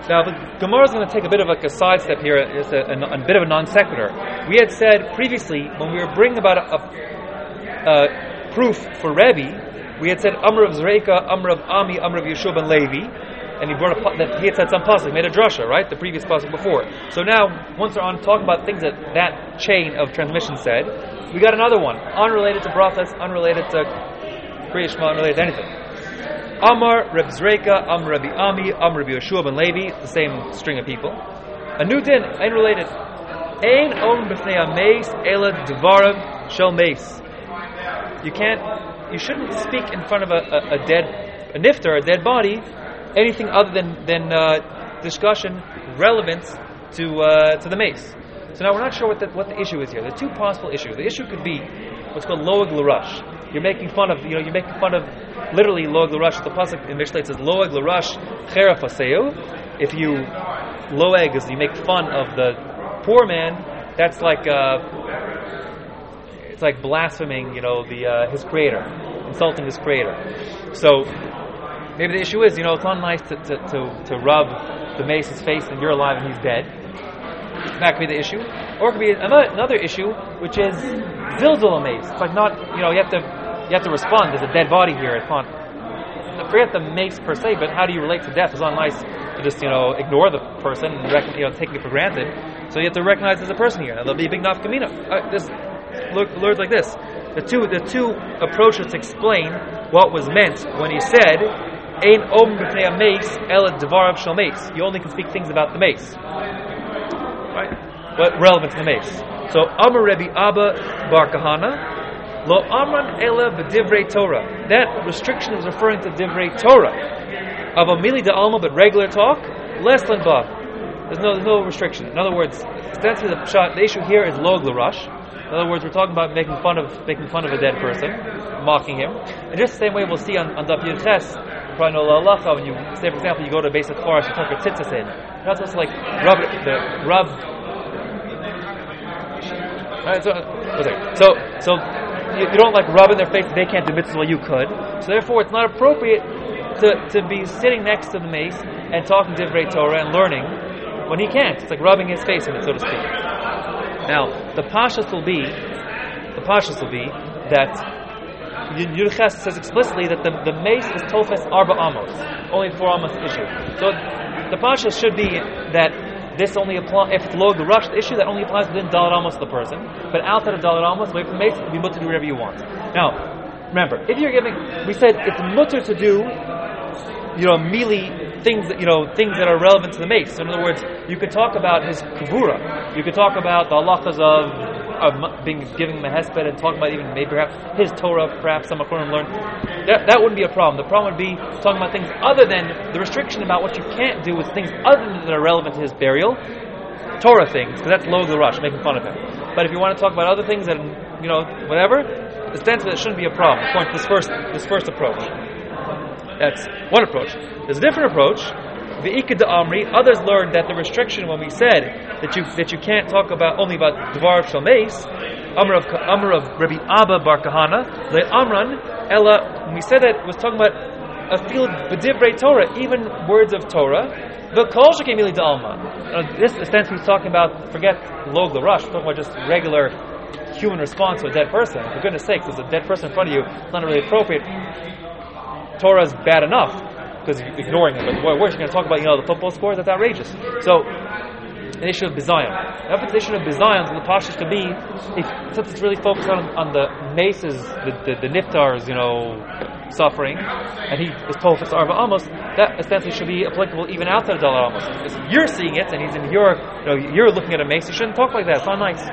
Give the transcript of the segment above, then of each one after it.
Now, the Gemara is going to take a bit of like a sidestep here. It's a bit of a non sequitur. We had said previously when we were bringing about a proof for Rebbe, we had said Amr of Zreika, Amr of Ami, Amr of Yeshua ben Levi, and he brought that he had said some pasuk, made a drasha, right? The previous pasuk before. So now, once we're on talking about things that chain of transmission said, we got another one, unrelated to brachas, unrelated to Kriya Shema, unrelated to anything. Amar Reb Zreika, Amar Rabbi Ami, Amar Rabbi Yeshua ben Levi, the same string of people. A new din, unrelated. Ein om b'fnei ha-meis ela dvarav shel meis. You shouldn't speak in front of a nifter, a dead body, anything other than discussion relevant to the mace. So now we're not sure what the issue is here. There are two possible issues. The issue could be what's called loag l'rush. You're making fun of literally loag l'rush. The pasuk in Mishlei says loag l'rush cheraf aseu. If you loag is you make fun of the poor man, that's like it's like blaspheming, his creator, insulting his creator. So maybe the issue is, it's not nice to rub the mace's face and you're alive and he's dead. That could be the issue. Or it could be another issue, which is zilzul mace. It's like not, you have to respond. There's a dead body here. It's not, forget the mace per se, but how do you relate to death? It's not nice to just, ignore the person and take it for granted. So you have to recognize there's a person here. There'll be a big nafkamina. This words like this. The two approaches to explain what was meant when he said, "Ein om b'fnei ha-meis ela devarav shel meis." You only can speak things about the mace. Right? What relevant to the mace? So Amar Rebbe Abba Bar Kahana, Lo Amran Ela B'Divrei Torah. That restriction is referring to Divrei Torah. Of a mili de alma, but regular talk, less than ba. There's no restriction. In other words, ostensibly the issue here is log l'rush. In other words, we're talking about making fun of a dead person, mocking him. And just the same way we'll see on Daf Yud Ches, probably know La'alacha, when you say, for example, you go to a base of forest, you talk your tzitzis in. You're not supposed to rub. Alright, so you don't rub in their face. They can't do mitzvahs while you could. So therefore, it's not appropriate to be sitting next to the mace and talking Divrei Torah and learning when he can't. It's like rubbing his face in it, so to speak. Now, the pashas will be that Yud Ches says explicitly that the mace is tofes arba amos, only 4 amos issue. So the pashas should be that this only applies if it's log the rush the issue that only applies within dalat amos of the person, but outside of dalat amos, away from the mace, you'll be mutter to do whatever you want. Now, remember, if you're we said it's mutter to do, mealy things that are relevant to the mace. So in other words, you could talk about his kavura. You could talk about the halachas of giving him a hesped and talk about even maybe perhaps his Torah, perhaps some Acharonim learn. That wouldn't be a problem. The problem would be talking about things other than the restriction about what you can't do with things other than that are relevant to his burial, Torah things, because that's log the rush, making fun of him. But if you want to talk about other things and whatever, ostensibly it shouldn't be a problem. According to this first approach. That's one approach. There's a different approach. The Ikad Amri. Others learned that the restriction when we said that you can't talk only about Dvar Shel Meis, Amr of Rabbi Abba Bar Kahana, Le Amran Ella. When we said that, it was talking about a field b'divrei Torah, even words of Torah. The Kol Shekem Mili D'Alma. This ostensibly he's talking about. Forget log the rush. We're talking about just regular human response to a dead person. For goodness sakes, there's a dead person in front of you. It's not really appropriate. Torah's bad enough because you're ignoring it, but worse, you're going to talk about the football scores. That's outrageous. So the issue of bizayon. The issue of bizayon, the pashas to be, since it's really focused on the maces, the niftar's suffering, and he is tofes arba amos, that essentially should be applicable even outside of dalar amos. If you're seeing it and he's in you're looking at a mace, you shouldn't talk like that. It's not nice.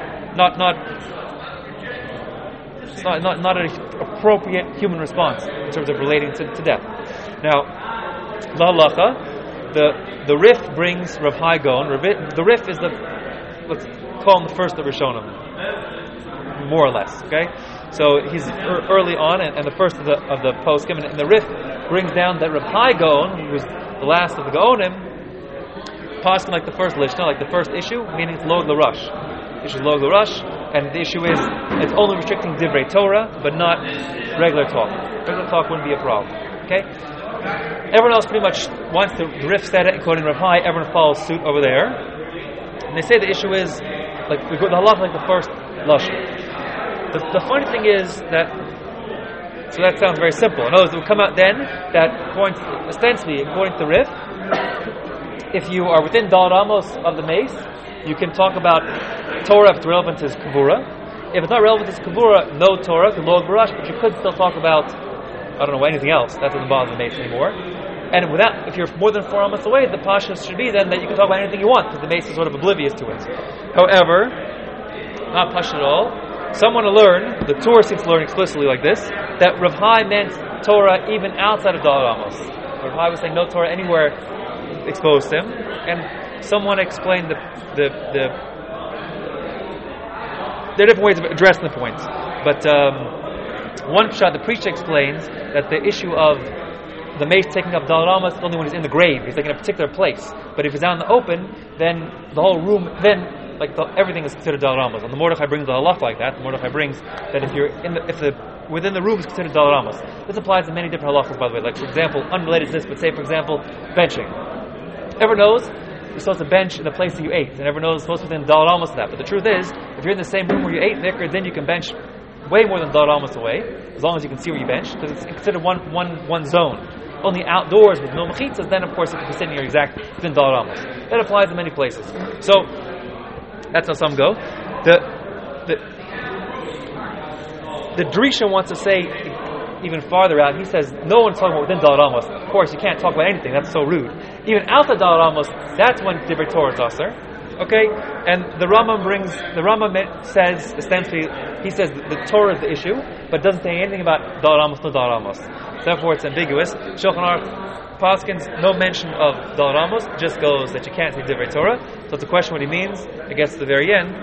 Not an appropriate human response in terms of relating to death. Now, La Halacha, the Rif brings Rav Hai Gaon. The Rif is let's call him the first of Rishonim, more or less. Okay, so he's early on and the first of the poskim, and the Rif brings down that Rav Hai Gaon, who was the last of the Gaonim, poskim like the first lishna, like the first issue, meaning it's log l'rush. Issue is log l'rush. And the issue is, it's only restricting Divrei Torah, but not regular talk. Regular talk wouldn't be a problem. Okay? everyone else pretty much, once the Rif said it, including Rav Hai, everyone follows suit over there. And they say the issue is, like, we go the halacha like the first lashon. The funny thing is that, so that sounds very simple. In other words, it will come out then that, ostensibly, according to the Rif, if you are within Daled Amos of the mace, you can talk about Torah if it's relevant to Kavura. If it's not relevant to Kavura, no Torah, to Log Barash, but you could still talk about, I don't know, anything else. That doesn't bother the mace anymore. And without, if you're more than 4 amos away, the pasha should be then that you can talk about anything you want, because the mace is sort of oblivious to it. However, not pasha at all. Someone to learn, the Torah seems to learn explicitly like this, that Rav Hai meant Torah even outside of Daled Amos. Rav Hai was saying no Torah anywhere exposed to him, and someone explained there are different ways of addressing the point. But one shot, the preacher explains that the issue of the mace taking up Daled Amos is only when he's in the grave. He's like in a particular place. But if he's out in the open, then the whole room, then everything is considered Daled Amos. And the Mordechai brings the halach like that. The Mordechai brings that if you're within the room is considered Daled Amos. This applies to many different halachas, by the way. Like, for example, unrelated to this, but say, for example, benching. Everyone knows you're supposed to bench in the place that you ate, and everyone knows it's supposed to be within Daled Amos of that. But the truth is, if you're in the same room where you ate liquor, then you can bench way more than Daled Amos away, as long as you can see where you bench, because it's considered one zone. Only outdoors with no mechitzas, then of course you can be sitting here exactly within Daled Amos. That applies in many places. So that's how some go. The Drisha wants to say even farther out. He says no one's talking about within Daled Amos. Of course, you can't talk about anything. That's so rude. Even outside Daled Amos, that's when Divrei Torah is aser. Okay, and the Rambam says essentially, he says the Torah is the issue, but doesn't say anything about Daled Amos, no Daled Amos. Therefore, it's ambiguous. Shulchan Aruch Paskins, no mention of Daled Amos, just goes that you can't say Divrei Torah. So it's a question what he means. It gets to the very end.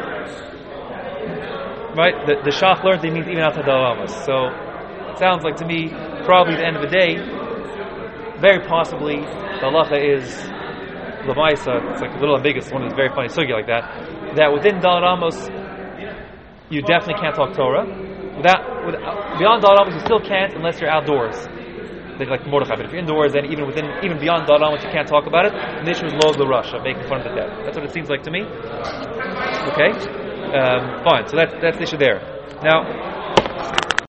Right? The Shach learned that he means even outside Daled Amos. So it sounds like to me, probably at the end of the day, very possibly, the halacha is Lamaisa, it's like a little ambiguous, one of these very funny sugi like that within Daled Amos, you definitely can't talk Torah. Beyond Daled Amos, you still can't unless you're outdoors. Like Mordechai, but if you're indoors, then even beyond Daled Amos, you can't talk about it. And the issue is Log L'Rasha, making fun of the dead. That's what it seems like to me. Okay? Fine, so that's the issue there. Now,